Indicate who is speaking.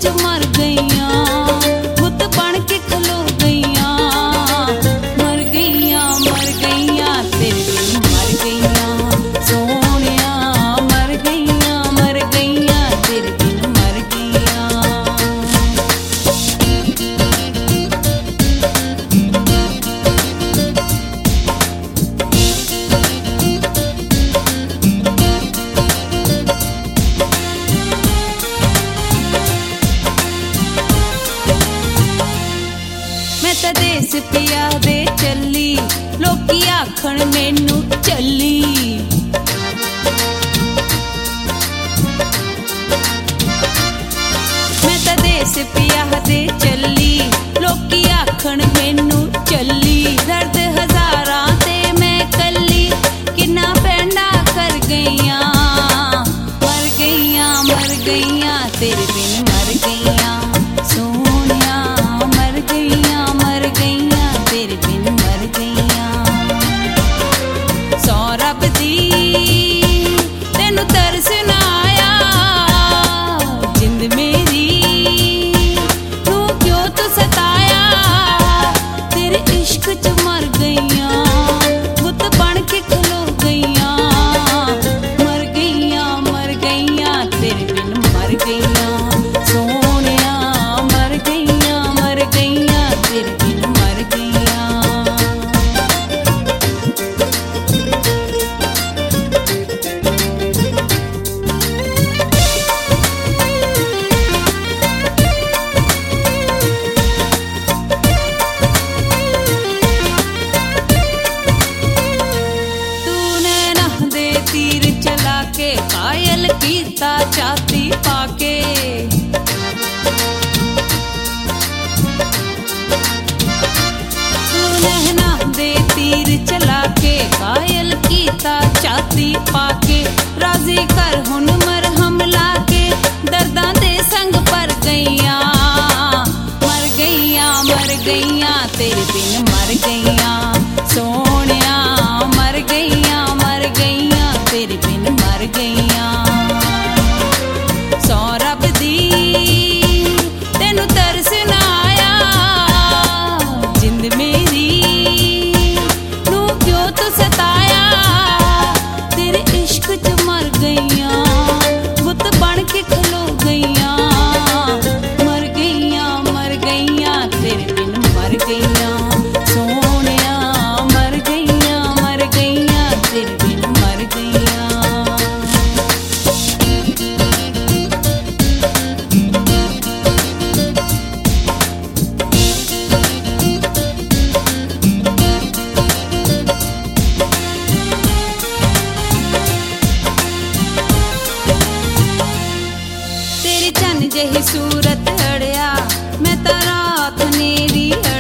Speaker 1: च मर गईयां, बुत बन के खलो गईयां। मर गईयां तेरे बिन मर गईयां, सोहणिया मर गईयां तेरे बिन मर गईयां। मैं तां देस पिया दे चली, लोकी आखण मैनू चली। मैं तां देस पिया दे चली, लोकी आखण मैनू चली। दर्द हजारां ते मैं कली, किन्ना पैंडा कर गईयां। मर गईयां तेरे बिन मर गईयां, सोहणिया मर गईयां तेरे बिन मर गईयां। सौ रब दी तेनू तरस ना आया, जिंद मेरी तू क्यों तू सताया। तेरे इश्क च मर गईयां, बुत बन के खलो गईयां। मर गईयां तेरे बिन मर गईयां, सोहणिया मर गईयां तेरे बिन मर गईयां। तूने नह दे तीर चला के कायल कीता छाती पाके। तूने नह दे तीर चला के कायल कीता छाती पाके। राजी कर हुन मरहम लाके, दर्दां दे संग पर गईयां। मर गईयां तेरे बिन मर गईयां, सोहणिया मर गईयां तेरे बिन मर गईयां। सौ रब दी तेनू तरस ना आया, जिंद मेरी तू क्यों तू सताया। तेरे इश्क च मर गईयां, बुत बन के खलो गईयां। मर गईयां तेरे बिन मर गईयां, सोहणिया मर गईयां तेरे बिन मर गईयां। तेरी चन्न जही सूरत अड़िया, मैं तां रात नेरी